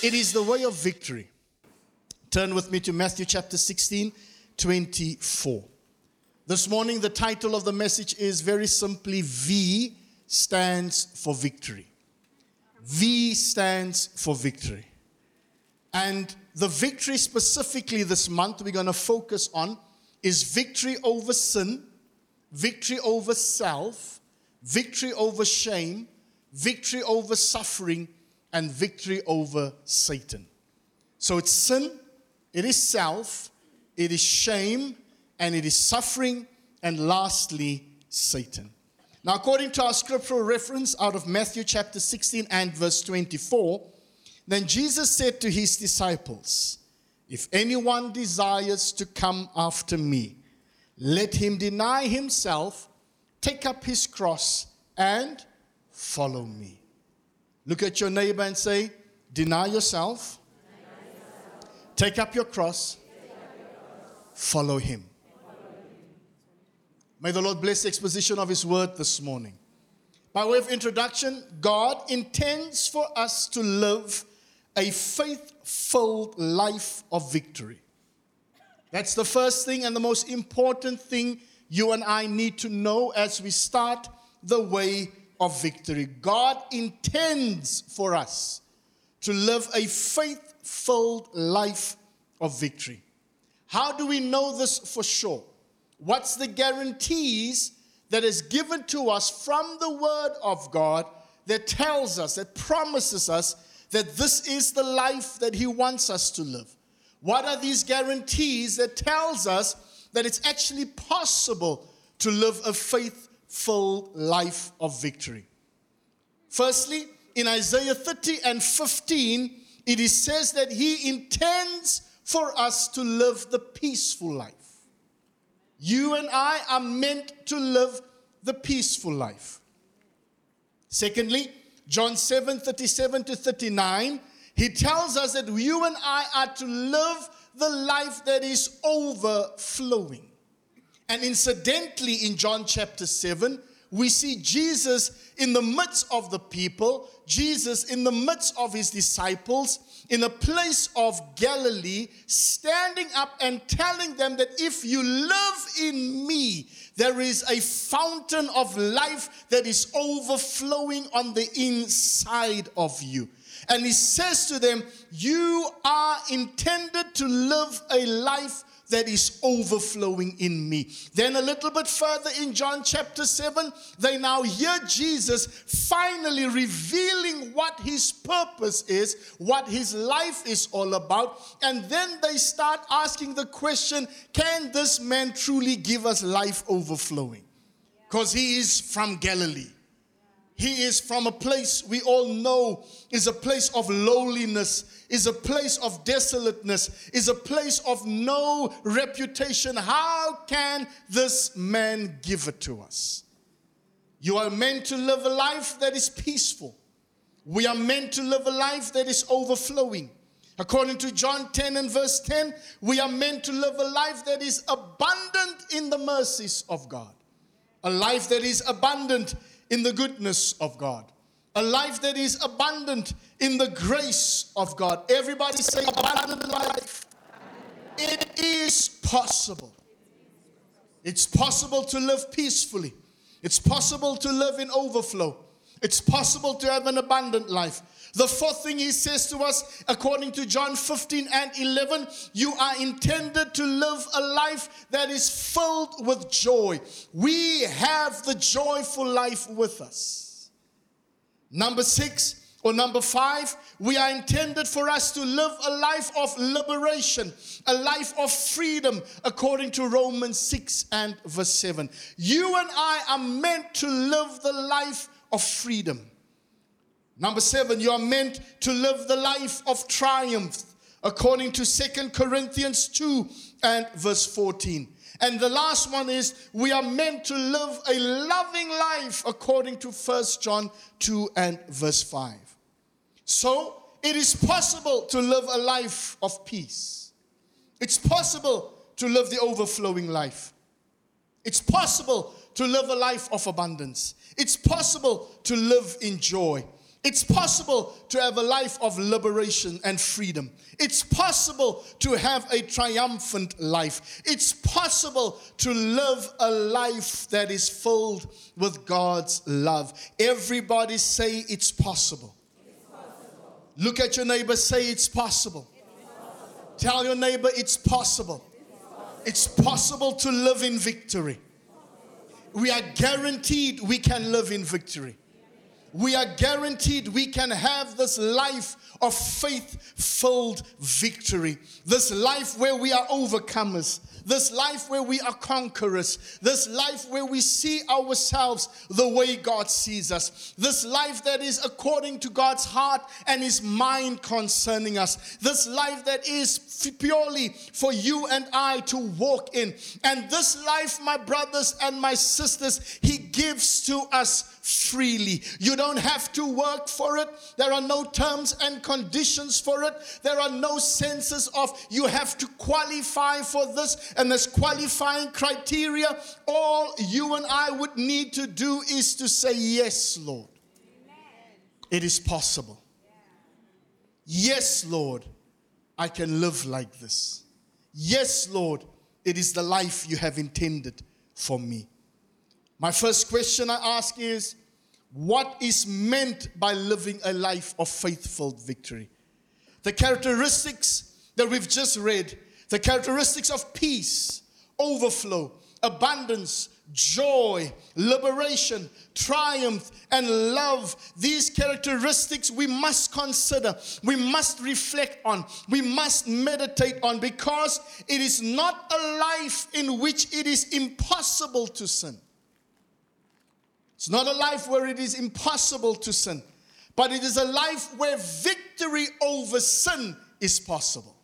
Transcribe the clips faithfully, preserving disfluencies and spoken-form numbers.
It is the way of victory. Turn with me to Matthew chapter sixteen, twenty-four. This morning, the title of the message is very simply, V stands for victory. V stands for victory. And the victory specifically this month we're going to focus on is victory over sin, victory over self, victory over shame, victory over suffering, and victory over Satan. So it's sin, it is self, it is shame, and it is suffering, and lastly, Satan. Now, according to our scriptural reference out of Matthew chapter sixteen and verse twenty-four, then Jesus said to his disciples, "If anyone desires to come after me, let him deny himself, take up his cross, and follow me." Look at your neighbor and say, deny yourself, deny yourself. Take up your cross, take up your cross. Follow him. May the Lord bless the exposition of his word this morning. By way of introduction, God intends for us to live a faith-filled life of victory. That's the first thing and the most important thing you and I need to know as we start the way of victory. God intends for us to live a faith-filled life of victory. How do we know this for sure? What's the guarantees that is given to us from the Word of God that tells us, that promises us that this is the life that He wants us to live? What are these guarantees that tells us that it's actually possible to live a faith-filled life of victory? Firstly, in Isaiah thirty and fifteen, it is says that He intends for us to live the peaceful life. You and I are meant to live the peaceful life. Secondly, John seven, thirty-seven to thirty-nine, he tells us that you and I are to live the life that is overflowing. And incidentally, in John chapter seven, we see Jesus in the midst of the people, Jesus in the midst of his disciples, in a place of Galilee, standing up and telling them that if you live in me, there is a fountain of life that is overflowing on the inside of you. And he says to them, you are intended to live a life that is overflowing in me. Then a little bit further in John chapter seven, they now hear Jesus finally revealing what his purpose is, what his life is all about. And then they start asking the question, can this man truly give us life overflowing? Because he is from Galilee. He is from a place we all know is a place of lowliness, is a place of desolateness, is a place of no reputation. How can this man give it to us? You are meant to live a life that is peaceful. We are meant to live a life that is overflowing. According to John ten and verse ten, we are meant to live a life that is abundant in the mercies of God. A life that is abundant in the goodness of God. A life that is abundant in the grace of God. Everybody say abundant life. It is possible. It's possible to live peacefully. It's possible to live in overflow. It's possible to have an abundant life. The fourth thing he says to us, according to John fifteen and eleven, you are intended to live a life that is filled with joy. We have the joyful life with us. Number six, or number five, we are intended for us to live a life of liberation, a life of freedom, according to Romans six and verse seven. You and I are meant to live the life of freedom. Number seven, you are meant to live the life of triumph, according to Second Corinthians two and verse fourteen. And the last one is, we are meant to live a loving life, according to First John two and verse five. So, it is possible to live a life of peace. It's possible to live the overflowing life. It's possible to live a life of abundance. It's possible to live in joy. It's possible to have a life of liberation and freedom. It's possible to have a triumphant life. It's possible to live a life that is filled with God's love. Everybody say it's possible. It's possible. Look at your neighbor, say it's possible. It's possible. Tell your neighbor it's possible. It's possible. It's possible to live in victory. We are guaranteed we can live in victory. We are guaranteed we can have this life of faith-filled victory. This life where we are overcomers. This life where we are conquerors. This life where we see ourselves the way God sees us. This life that is according to God's heart and His mind concerning us. This life that is purely for you and I to walk in. And this life, my brothers and my sisters, He gives to us freely. You don't have to work for it. There are no terms and conditions for it. There are no senses of you have to qualify for this and there's qualifying criteria. All you and I would need to do is to say, yes, Lord. Amen. It is possible. Yeah. Yes, Lord, I can live like this. Yes, Lord, it is the life you have intended for me. My first question I ask is, what is meant by living a life of faithful victory? The characteristics that we've just read, the characteristics of peace, overflow, abundance, joy, liberation, triumph, and love. These characteristics we must consider, we must reflect on, we must meditate on, because it is not a life in which it is impossible to sin. It's not a life where it is impossible to sin, but it is a life where victory over sin is possible.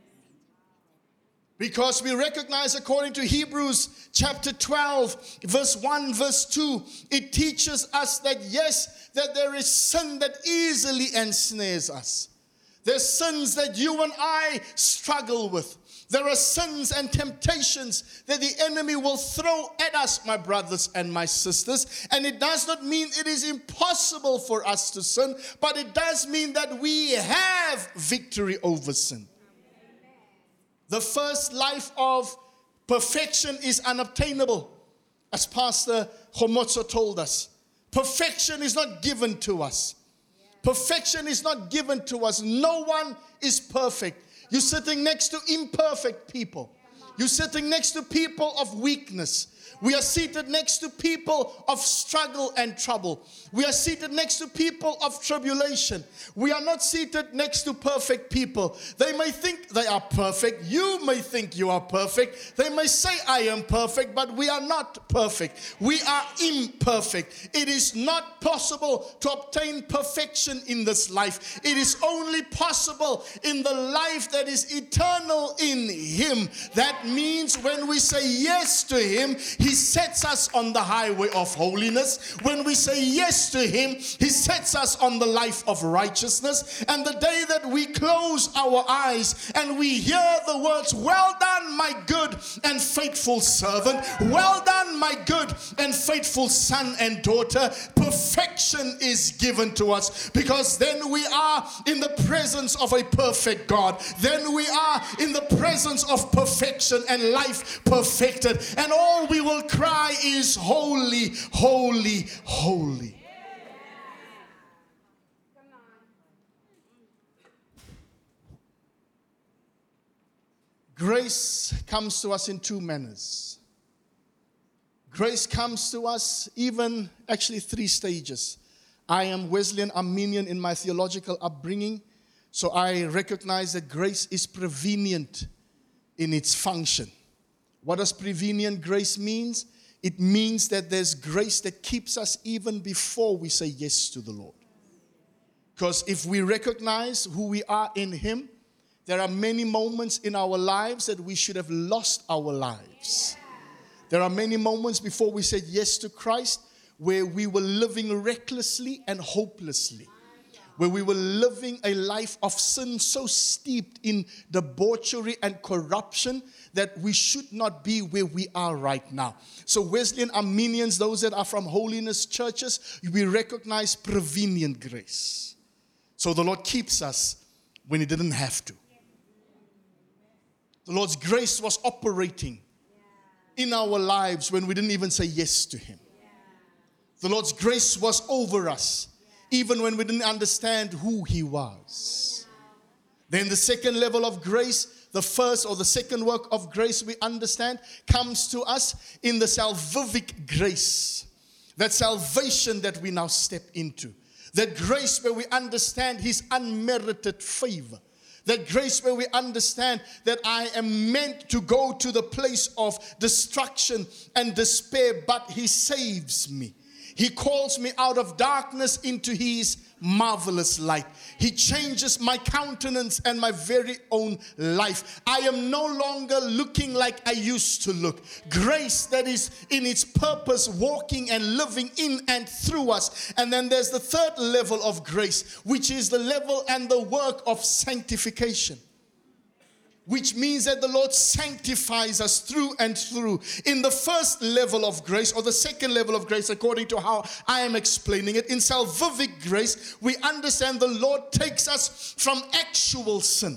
Because we recognize, according to Hebrews chapter twelve, verse one, verse two, it teaches us that yes, that there is sin that easily ensnares us. There's sins that you and I struggle with. There are sins and temptations that the enemy will throw at us, my brothers and my sisters. And it does not mean it is impossible for us to sin, but it does mean that we have victory over sin. The first life of perfection is unobtainable, as Pastor Homotso told us. Perfection is not given to us. Perfection is not given to us. No one is perfect. You're sitting next to imperfect people. You're sitting next to people of weakness. We are seated next to people of struggle and trouble. We are seated next to people of tribulation. We are not seated next to perfect people. They may think they are perfect. You may think you are perfect. They may say I am perfect, but we are not perfect. We are imperfect. It is not possible to obtain perfection in this life. It is only possible in the life that is eternal in Him. That means when we say yes to Him, He sets us on the highway of holiness. When we say yes to Him, He sets us on the life of righteousness. And the day that we close our eyes and we hear the words, well done, my good and faithful servant, well done, my good and faithful son and daughter, perfection is given to us, because then we are in the presence of a perfect God. Then we are in the presence of perfection and life perfected. And all we will cry is holy, holy, holy. Grace comes to us in two manners. Grace comes to us even actually three stages. I am Wesleyan Arminian in my theological upbringing, so I recognize that grace is prevenient in its function. What does prevenient grace means? It means that there's grace that keeps us even before we say yes to the Lord. Because if we recognize who we are in Him, there are many moments in our lives that we should have lost our lives. There are many moments before we said yes to Christ where we were living recklessly and hopelessly. where we were living a life of sin so steeped in debauchery and corruption that we should not be where we are right now. So Wesleyan Armenians, those that are from holiness churches, we recognize prevenient grace. So the Lord keeps us when He didn't have to. The Lord's grace was operating in our lives when we didn't even say yes to Him. The Lord's grace was over us even when we didn't understand who He was. Then the second level of grace, the first or the second work of grace we understand, comes to us in the salvific grace. That salvation that we now step into. That grace where we understand His unmerited favor. That grace where we understand that I am meant to go to the place of destruction and despair, but He saves me. He calls me out of darkness into His marvelous light. He changes my countenance and my very own life. I am no longer looking like I used to look. Grace that is in its purpose, walking and living in and through us. And then there's the third level of grace, which is the level and the work of sanctification. Which means that the Lord sanctifies us through and through. In the first level of grace, or the second level of grace, according to how I am explaining it, in salvific grace, we understand the Lord takes us from actual sin.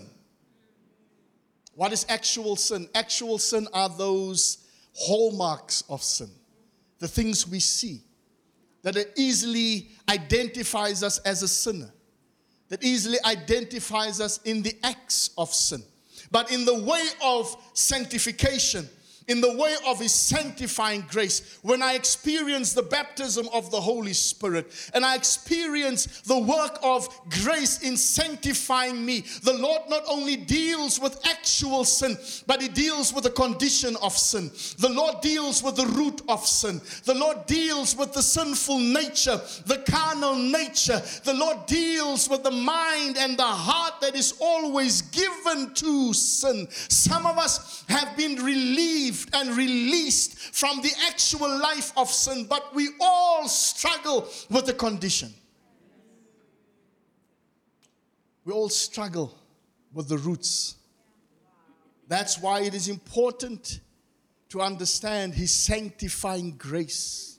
What is actual sin? Actual sin are those hallmarks of sin. The things we see that easily identifies us as a sinner. That easily identifies us in the acts of sin. But in the way of sanctification, in the way of His sanctifying grace, when I experience the baptism of the Holy Spirit and I experience the work of grace in sanctifying me, the Lord not only deals with actual sin, but He deals with the condition of sin. The Lord deals with the root of sin. The Lord deals with the sinful nature, the carnal nature. The Lord deals with the mind and the heart that is always given to sin. Some of us have been relieved and released from the actual life of sin, but we all struggle with the condition. We all struggle with the roots. That's why it is important to understand His sanctifying grace.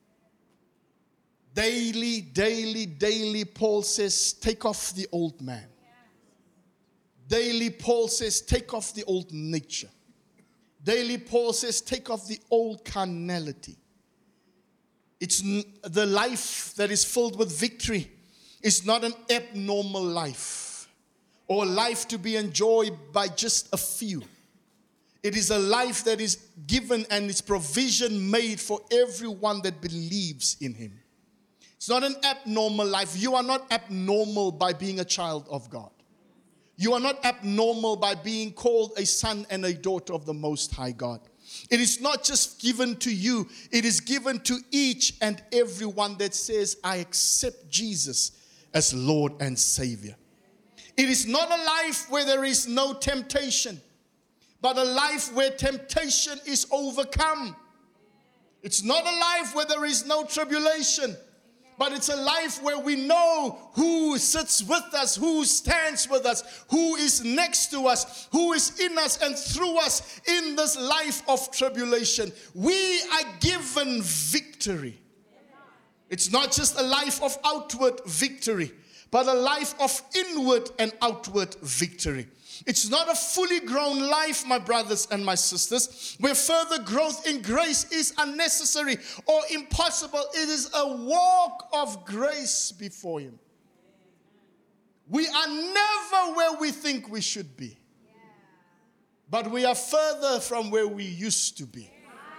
Daily, daily, daily, Paul says, take off the old man. Daily, Paul says, take off the old nature. Daily, Paul says, take off the old carnality. It's n- the life that is filled with victory is not an abnormal life or a life to be enjoyed by just a few. It is a life that is given and its provision made for everyone that believes in Him. It's not an abnormal life. You are not abnormal by being a child of God. You are not abnormal by being called a son and a daughter of the Most High God. It is not just given to you. It is given to each and every one that says, I accept Jesus as Lord and Savior. It is not a life where there is no temptation, but a life where temptation is overcome. It's not a life where there is no tribulation, but it's a life where we know who sits with us, who stands with us, who is next to us, who is in us and through us in this life of tribulation. We are given victory. It's not just a life of outward victory, but a life of inward and outward victory. It's not a fully grown life, my brothers and my sisters, where further growth in grace is unnecessary or impossible. It is a walk of grace before Him. We are never where we think we should be, but we are further from where we used to be.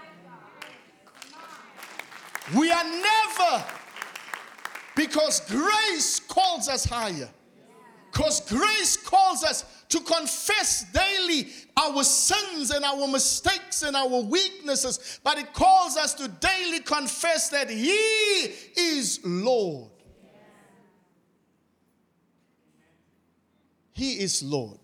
We are never, because grace calls us higher. Because grace calls us to confess daily our sins and our mistakes and our weaknesses. But it calls us to daily confess that He is Lord. He is Lord.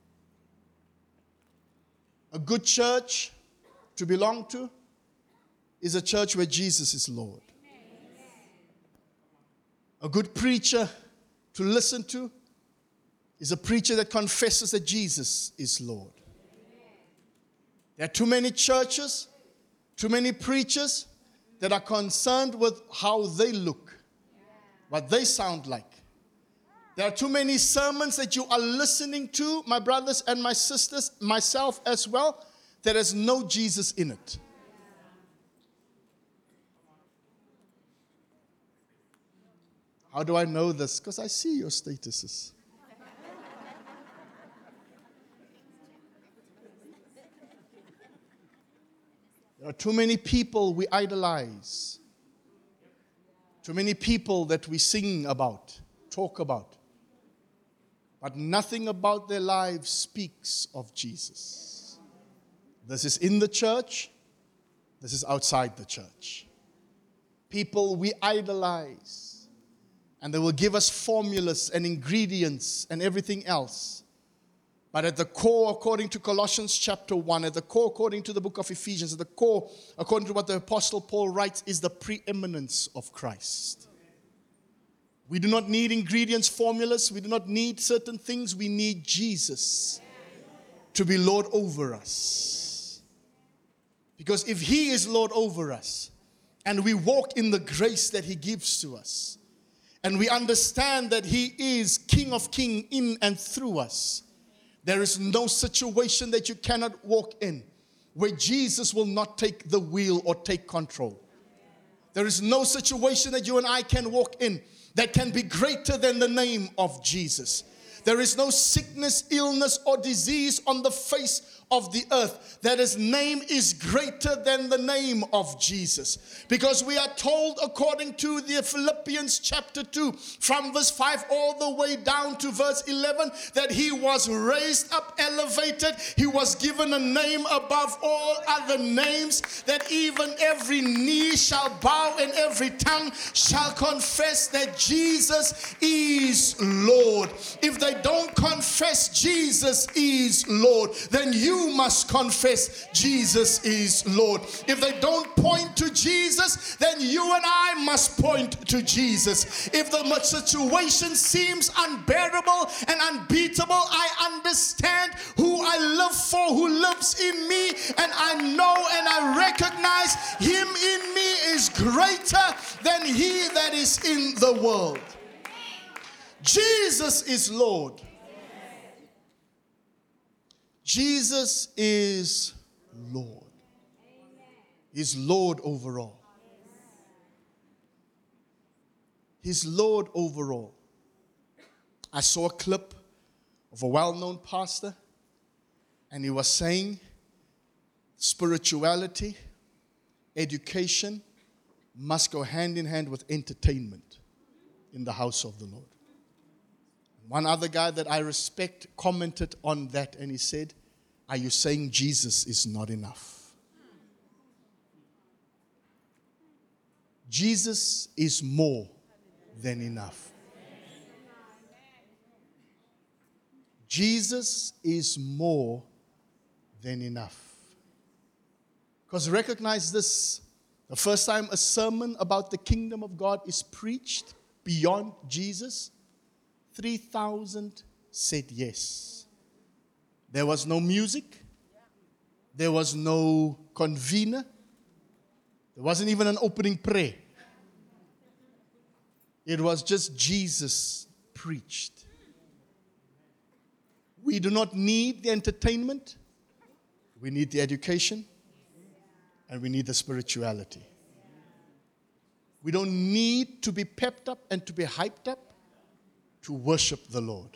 A good church to belong to is a church where Jesus is Lord. A good preacher to listen to is a preacher that confesses that Jesus is Lord. There are too many churches, too many preachers that are concerned with how they look, what they sound like. There are too many sermons that you are listening to, my brothers and my sisters, myself as well, that has no Jesus in it. How do I know this? Because I see your statuses. There are too many people we idolize. Too many people that we sing about, talk about. But nothing about their lives speaks of Jesus. This is in the church. This is outside the church. People we idolize. And they will give us formulas and ingredients and everything else. But at the core, according to Colossians chapter one, at the core, according to the book of Ephesians, at the core, according to what the Apostle Paul writes, is the preeminence of Christ. We do not need ingredients, formulas. We do not need certain things. We need Jesus to be Lord over us. Because if He is Lord over us, and we walk in the grace that He gives to us, and we understand that He is King of Kings in and through us, there is no situation that you cannot walk in where Jesus will not take the wheel or take control. There is no situation that you and I can walk in that can be greater than the name of Jesus. There is no sickness, illness, or disease on the face of the earth that His name is greater than the name of Jesus. Because we are told, according to the Philippians chapter two, from verse five all the way down to verse eleven, that He was raised up, elevated. He was given a name above all other names, that even every knee shall bow and every tongue shall confess that Jesus is Lord. If they don't confess Jesus is Lord, then you must confess Jesus is Lord. If they don't point to Jesus, then you and I must point to Jesus. If the situation seems unbearable and unbeatable, I understand who I live for, who lives in me, and I know and I recognize Him in me is greater than he that is in the world. Jesus is Lord. Jesus is Lord. He's Lord over all. He's Lord over all. I saw a clip of a well-known pastor, and he was saying spirituality, education must go hand in hand with entertainment in the house of the Lord. One other guy that I respect commented on that, and he said, "Are you saying Jesus is not enough?" Jesus is more than enough. Jesus is more than enough. Because recognize this, the first time a sermon about the kingdom of God is preached beyond Jesus, three thousand said yes. There was no music. There was no convener. There wasn't even an opening prayer. It was just Jesus preached. We do not need the entertainment. We need the education. And we need the spirituality. We don't need to be pepped up and to be hyped up to worship the Lord.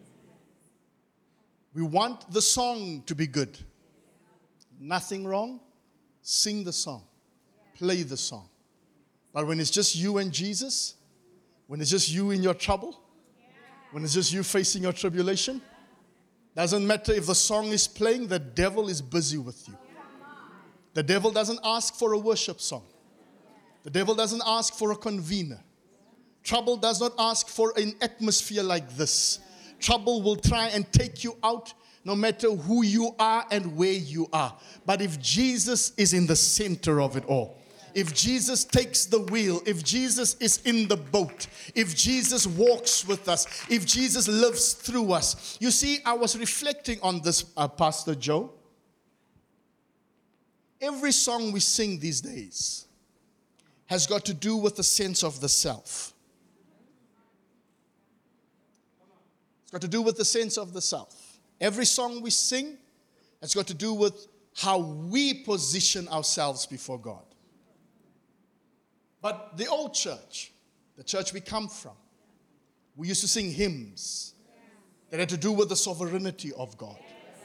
We want the song to be good. Nothing wrong. Sing the song. Play the song. But when it's just you and Jesus, when it's just you in your trouble, when it's just you facing your tribulation, doesn't matter if the song is playing, the devil is busy with you. The devil doesn't ask for a worship song. The devil doesn't ask for a convener. Trouble does not ask for an atmosphere like this. Trouble will try and take you out no matter who you are and where you are. But if Jesus is in the center of it all, if Jesus takes the wheel, if Jesus is in the boat, if Jesus walks with us, if Jesus lives through us. You see, I was reflecting on this, uh, Pastor Joe. Every song we sing these days has got to do with the sense of the self. It's got to do with the sense of the self. Every song we sing has got to do with how we position ourselves before God. But the old church, the church we come from, we used to sing hymns that had to do with the sovereignty of God.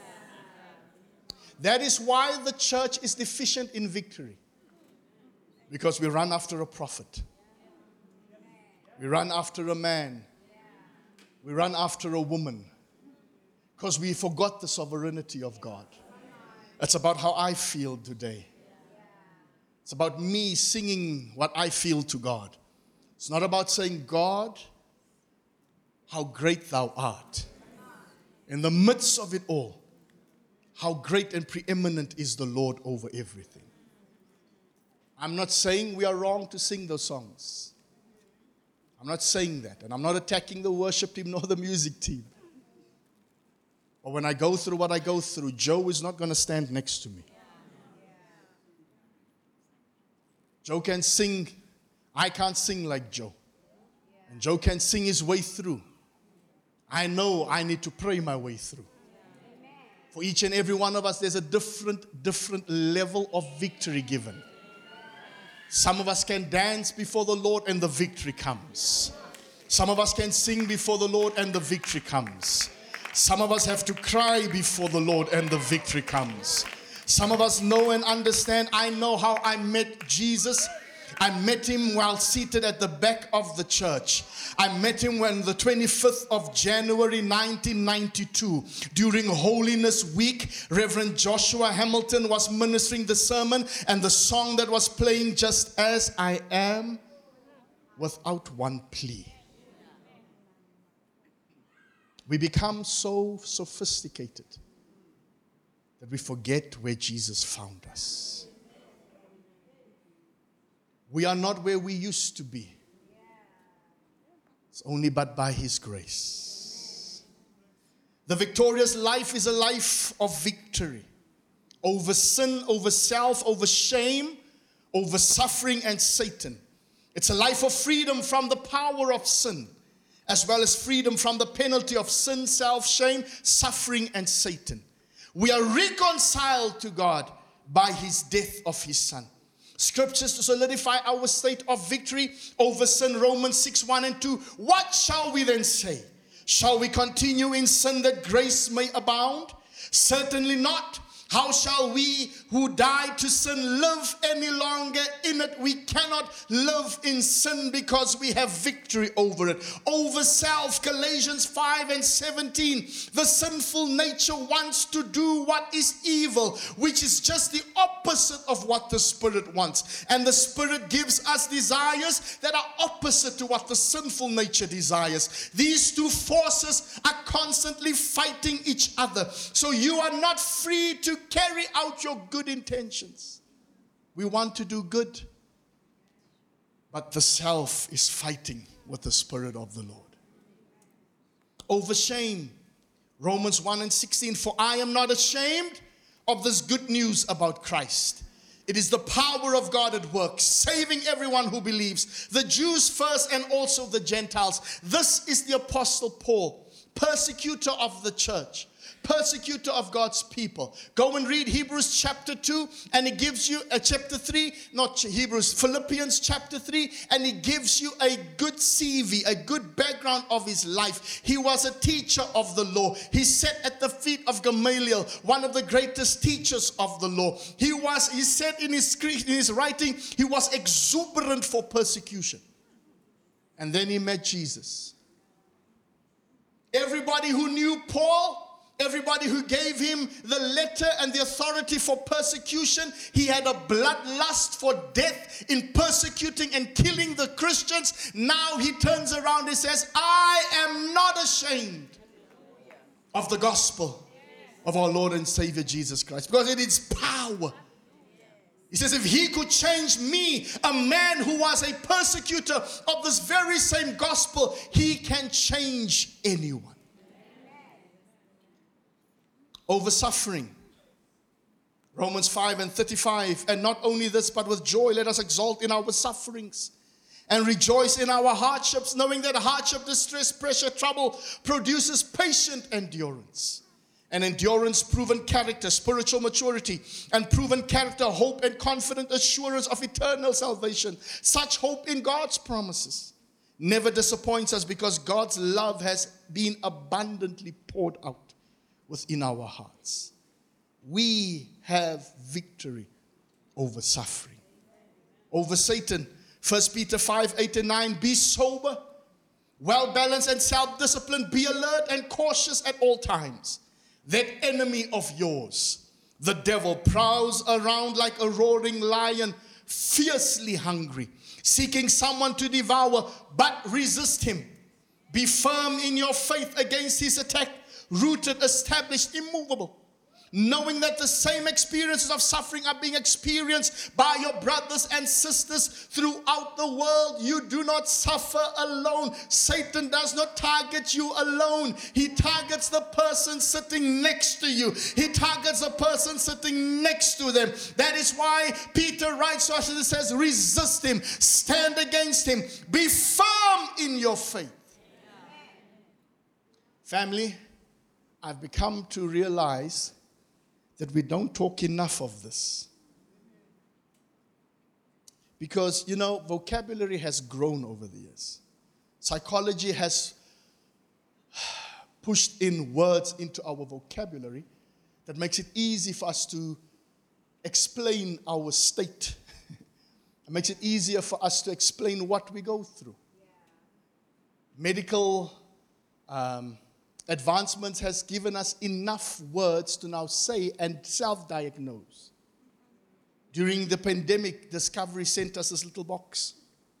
That is why the church is deficient in victory. Because we run after a prophet. We run after a man. We run after a woman. Because we forgot the sovereignty of God. It's about how I feel today. It's about me singing what I feel to God. It's not about saying, God, how great thou art. In the midst of it all, how great and preeminent is the Lord over everything. I'm not saying we are wrong to sing those songs. I'm not saying that. And I'm not attacking the worship team nor the music team. But when I go through what I go through, Joe is not going to stand next to me. Joe can sing. I can't sing like Joe. And Joe can sing his way through. I know I need to pray my way through. For each and every one of us, there's a different, different level of victory given. Some of us can dance before the Lord and the victory comes. Some of us can sing before the Lord and the victory comes. Some of us have to cry before the Lord and the victory comes. Some of us know and understand. I know how I met Jesus. I met him while seated at the back of the church. I met him when the twenty-fifth of January nineteen ninety-two, during Holiness Week, Reverend Joshua Hamilton was ministering the sermon, and the song that was playing, Just As I Am, Without One Plea. We become so sophisticated that we forget where Jesus found us. We are not where we used to be. It's only but by His grace. The victorious life is a life of victory over sin, over self, over shame, over suffering and Satan. It's a life of freedom from the power of sin, as well as freedom from the penalty of sin, self, shame, suffering, and Satan. We are reconciled to God by His death of His Son. Scriptures to solidify our state of victory over sin, Romans six, one and two. What shall we then say? Shall we continue in sin that grace may abound? Certainly not. How shall we who died to sin live any longer in it? We cannot live in sin because we have victory over it. Over self, Galatians five and seventeen. The sinful nature wants to do what is evil, which is just the opposite of what the Spirit wants. And the Spirit gives us desires that are opposite to what the sinful nature desires. These two forces are constantly fighting each other. So you are not free to carry out your good intentions. We want to do good, but the self is fighting with the Spirit of the Lord. Over shame, Romans one and sixteen. For I am not ashamed of this good news about Christ. It is the power of God at work, saving everyone who believes, the Jews first and also the Gentiles. This is the Apostle Paul, persecutor of the church, persecutor of God's people. Go and read Hebrews chapter two, and he gives you a chapter three, not Hebrews, Philippians chapter three, and he gives you a good C V, a good background of his life. He was a teacher of the law. He sat at the feet of Gamaliel, one of the greatest teachers of the law. He was, he said in his, in his writing, he was exuberant for persecution. And then he met Jesus. Everybody who knew Paul, everybody who gave him the letter and the authority for persecution, he had a bloodlust for death in persecuting and killing the Christians. Now he turns around and says, I am not ashamed of the gospel of our Lord and Savior Jesus Christ, because it is power He says, if he could change me, a man who was a persecutor of this very same gospel, he can change anyone. Over suffering. Romans five and thirty-five. And not only this, but with joy, let us exult in our sufferings and rejoice in our hardships, knowing that hardship, distress, pressure, trouble produces patient endurance. And endurance, proven character, spiritual maturity, and proven character, hope and confident assurance of eternal salvation. Such hope in God's promises never disappoints us because God's love has been abundantly poured out within our hearts. We have victory over suffering, over Satan. First Peter five, eight and nine, be sober, well-balanced and self-disciplined, be alert and cautious at all times. That enemy of yours, the devil, prowls around like a roaring lion, fiercely hungry, seeking someone to devour, but resist him. Be firm in your faith against his attack, rooted, established, immovable, knowing that the same experiences of suffering are being experienced by your brothers and sisters throughout the world. You do not suffer alone. Satan does not target you alone. He targets the person sitting next to you. He targets the person sitting next to them. That is why Peter writes to us and says, resist him, stand against him, be firm in your faith. Family, I've become to realize that we don't talk enough of this. Because, you know, vocabulary has grown over the years. Psychology has pushed in words into our vocabulary that makes it easy for us to explain our state. It makes it easier for us to explain what we go through. Medical um, advancements has given us enough words to now say and self-diagnose. During the pandemic, Discovery sent us this little box.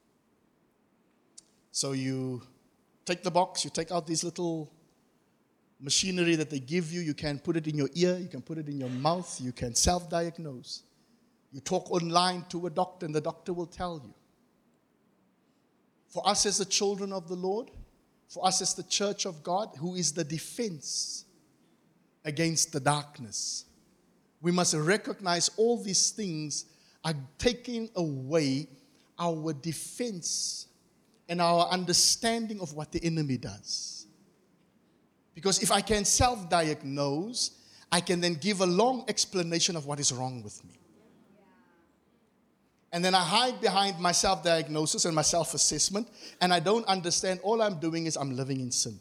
So you take the box, you take out these little machinery that they give you. You can put it in your ear, you can put it in your mouth, you can self-diagnose. You talk online to a doctor and the doctor will tell you. For us as the children of the Lord, for us as the church of God, who is the defense against the darkness, we must recognize all these things are taking away our defense and our understanding of what the enemy does. Because if I can self-diagnose, I can then give a long explanation of what is wrong with me. And then I hide behind my self-diagnosis and my self-assessment, and I don't understand. All I'm doing is I'm living in sin.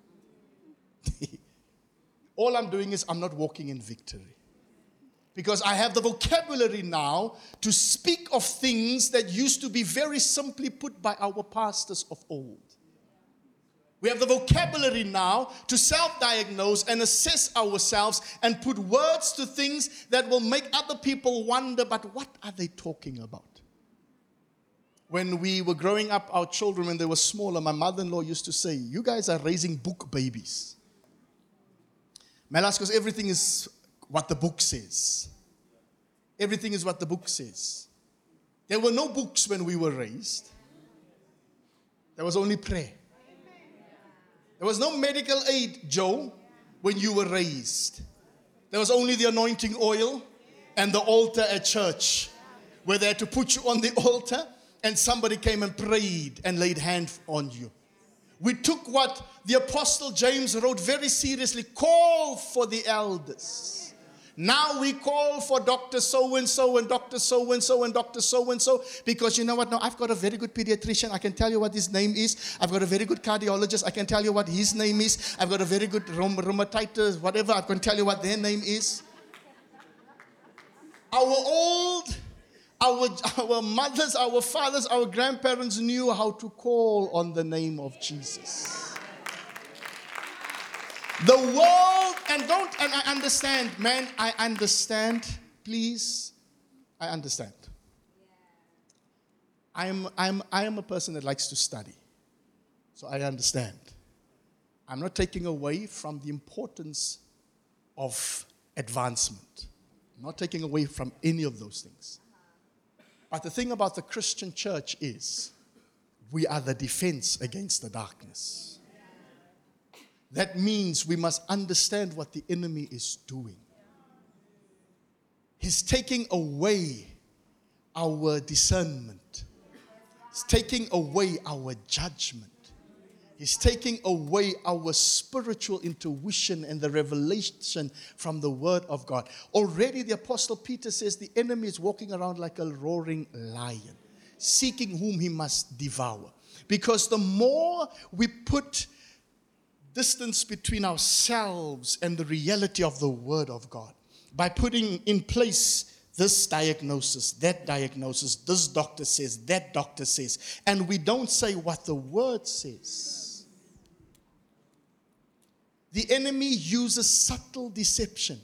All I'm doing is I'm not walking in victory. Because I have the vocabulary now to speak of things that used to be very simply put by our pastors of old. We have the vocabulary now to self-diagnose and assess ourselves and put words to things that will make other people wonder, but what are they talking about? When we were growing up, our children, when they were smaller, my mother-in-law used to say, you guys are raising book babies. Melas, because everything is what the book says. Everything is what the book says. There were no books when we were raised. There was only prayer. There was no medical aid, Joe, when you were raised. There was only the anointing oil and the altar at church, where they had to put you on the altar and somebody came and prayed and laid hands on you. We took what the Apostle James wrote very seriously, call for the elders. Now we call for Doctor So-and-so and Doctor So-and-so and Doctor So-and-so because you know what? Now I've got a very good pediatrician. I can tell you what his name is. I've got a very good cardiologist. I can tell you what his name is. I've got a very good rheumatologist, whatever. I can tell you what their name is. Our old, our, our mothers, our fathers, our grandparents knew how to call on the name of Jesus. The world, and don't, and I understand, man, I understand, please, I understand. I'm, I'm, I am a person that likes to study, so I understand. I'm not taking away from the importance of advancement. I'm not taking away from any of those things. But the thing about the Christian church is we are the defense against the darkness. That means we must understand what the enemy is doing. He's taking away our discernment. He's taking away our judgment. He's taking away our spiritual intuition and the revelation from the Word of God. Already the Apostle Peter says the enemy is walking around like a roaring lion, seeking whom he must devour. Because the more we put distance between ourselves and the reality of the Word of God, by putting in place this diagnosis, that diagnosis, this doctor says, that doctor says, and we don't say what the Word says, the enemy uses subtle deception,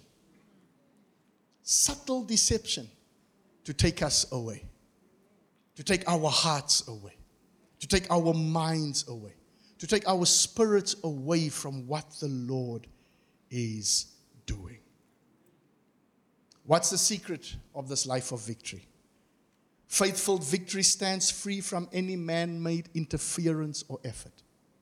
subtle deception to take us away, to take our hearts away, to take our minds away, to take our spirits away from what the Lord is doing. What's the secret of this life of victory? Faithful victory stands free from any man-made interference or effort.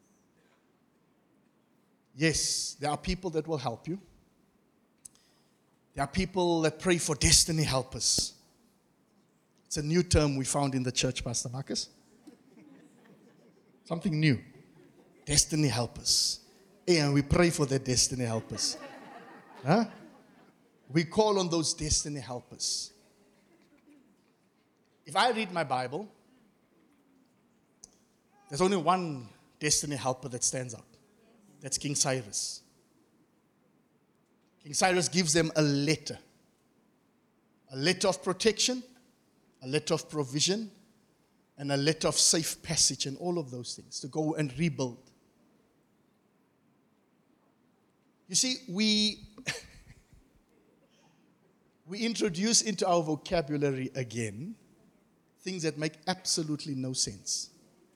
Yes, there are people that will help you. There are people that pray for destiny helpers. It's a new term we found in the church, Pastor Marcus. Something new. Destiny helpers. And we pray for the destiny helpers. Huh? We call on those destiny helpers. If I read my Bible, there's only one destiny helper that stands out. That's King Cyrus. King Cyrus gives them a letter. A letter of protection, a letter of provision, and a letter of safe passage, and all of those things to go and rebuild. You see, we, we introduce into our vocabulary again things that make absolutely no sense.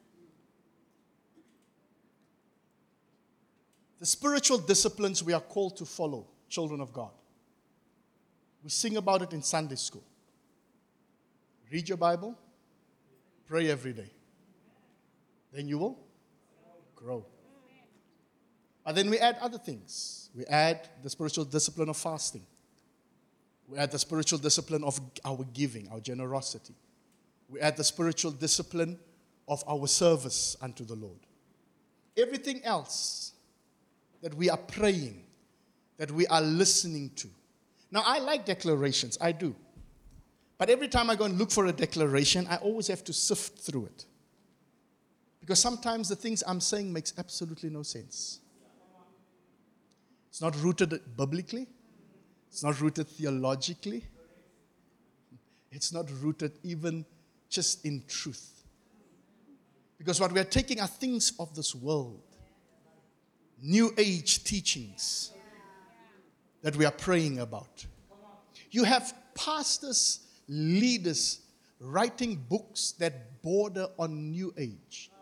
The spiritual disciplines we are called to follow, children of God. We sing about it in Sunday school. Read your Bible, pray every day. Then you will grow. But then we add other things. We add the spiritual discipline of fasting. We add the spiritual discipline of our giving, our generosity. We add the spiritual discipline of our service unto the Lord. Everything else that we are praying, that we are listening to. Now, I like declarations, I do. But every time I go and look for a declaration, I always have to sift through it. Because sometimes the things I'm saying makes absolutely no sense. It's not rooted biblically. It's not rooted theologically. It's not rooted even just in truth. Because what we are taking are things of this world. New age teachings that we are praying about. You have pastors, leaders writing books that border on new age.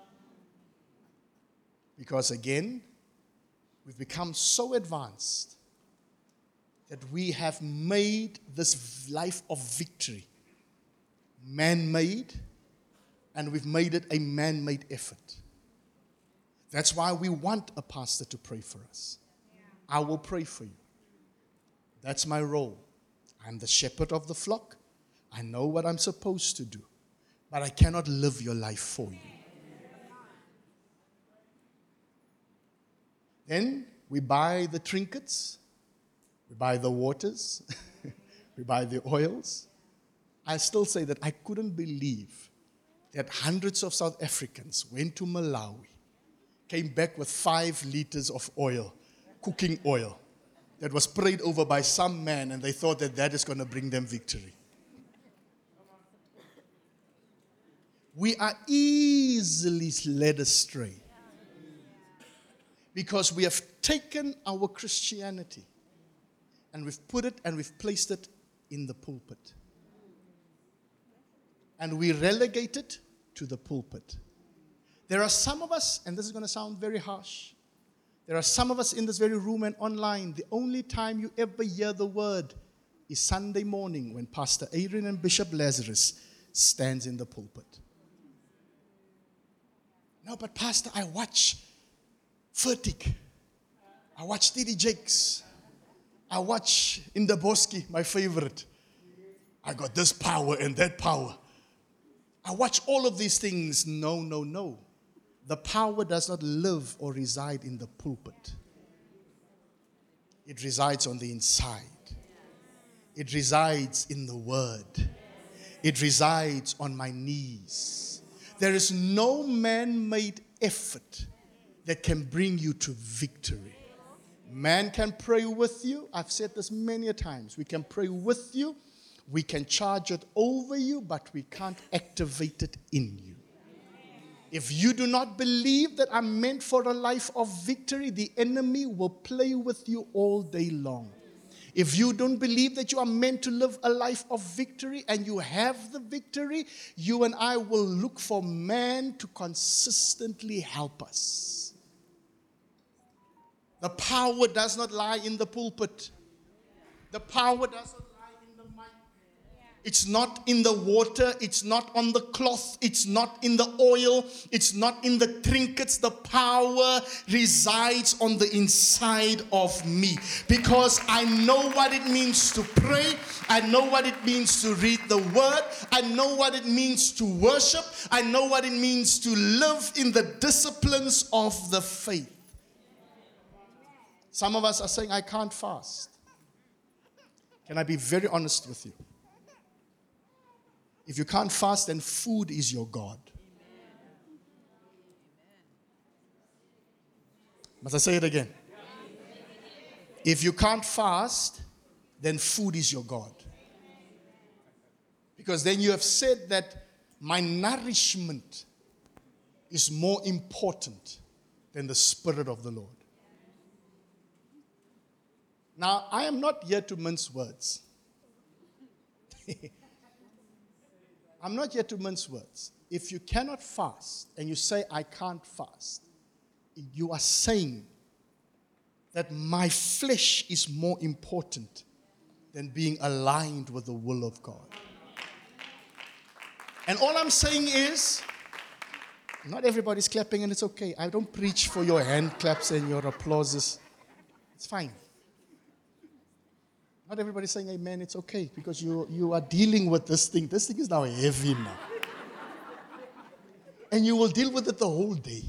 Because again, we've become so advanced that we have made this life of victory man-made, and we've made it a man-made effort. That's why we want a pastor to pray for us. I will pray for you. That's my role. I'm the shepherd of the flock. I know what I'm supposed to do, but I cannot live your life for you. Then we buy the trinkets, we buy the waters, we buy the oils. I still say that I couldn't believe that hundreds of South Africans went to Malawi, came back with five liters of oil, cooking oil, that was prayed over by some man, and they thought that that is going to bring them victory. We are easily led astray because we have taken our Christianity and we've put it and we've placed it in the pulpit. And we relegate it to the pulpit. There are some of us, and this is going to sound very harsh, there are some of us in this very room and online, the only time you ever hear the word is Sunday morning when Pastor Adrian and Bishop Lazarus stands in the pulpit. No, but Pastor, I watch Furtick. I watch T D Jakes. I watch Indaboski, my favorite. I got this power and that power. I watch all of these things. No, no, no. The power does not live or reside in the pulpit. It resides on the inside. It resides in the word. It resides on my knees. There is no man-made effort that can bring you to victory. Man can pray with you. I've said this many a times. We can pray with you. We can charge it over you, but we can't activate it in you. If you do not believe that I'm meant for a life of victory, the enemy will play with you all day long. If you don't believe that you are meant to live a life of victory and you have the victory, you and I will look for man to consistently help us. The power does not lie in the pulpit. The power does not lie in the mic. It's not in the water. It's not on the cloth. It's not in the oil. It's not in the trinkets. The power resides on the inside of me. Because I know what it means to pray. I know what it means to read the word. I know what it means to worship. I know what it means to live in the disciplines of the faith. Some of us are saying, I can't fast. Can I be very honest with you? If you can't fast, then food is your God. Must I say it again? If you can't fast, then food is your God. Because then you have said that my nourishment is more important than the Spirit of the Lord. Now, I am not here to mince words. I'm not here to mince words. If you cannot fast and you say, I can't fast, you are saying that my flesh is more important than being aligned with the will of God. And all I'm saying is, not everybody's clapping and it's okay. I don't preach for your hand claps and your applauses. It's fine. Not everybody's saying amen, it's okay, because you, you are dealing with this thing. This thing is now heavy now. And you will deal with it the whole day.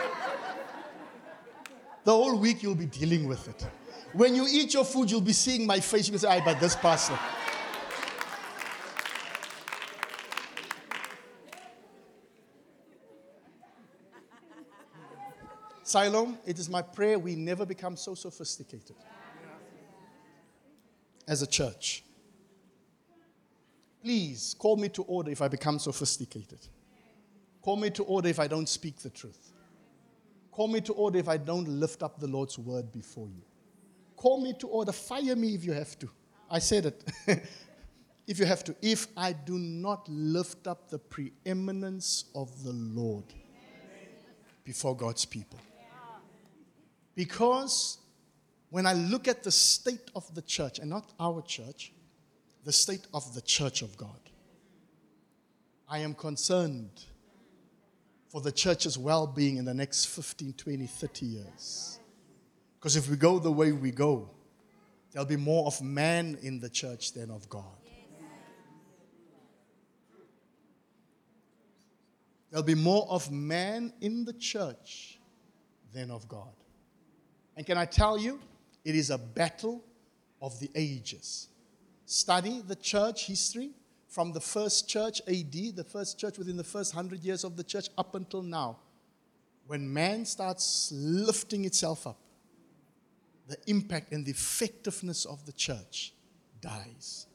The whole week you'll be dealing with it. When you eat your food, you'll be seeing my face. You can say, "Aye, but this pastor." Siloam, it is my prayer we never become so sophisticated as a church. Please call me to order if I become sophisticated. Call me to order if I don't speak the truth. Call me to order if I don't lift up the Lord's word before you. Call me to order. Fire me if you have to. I said it. If you have to. If I do not lift up the preeminence of the Lord before God's people. Because when I look at the state of the church, and not our church, the state of the church of God, I am concerned for the church's well-being in the next fifteen, twenty, thirty years. Because if we go the way we go, there'll be more of man in the church than of God. There'll be more of man in the church than of God. And can I tell you, it is a battle of the ages. Study the church history from the first church A D, the first church within the first hundred years of the church up until now. When man starts lifting itself up, the impact and the effectiveness of the church dies.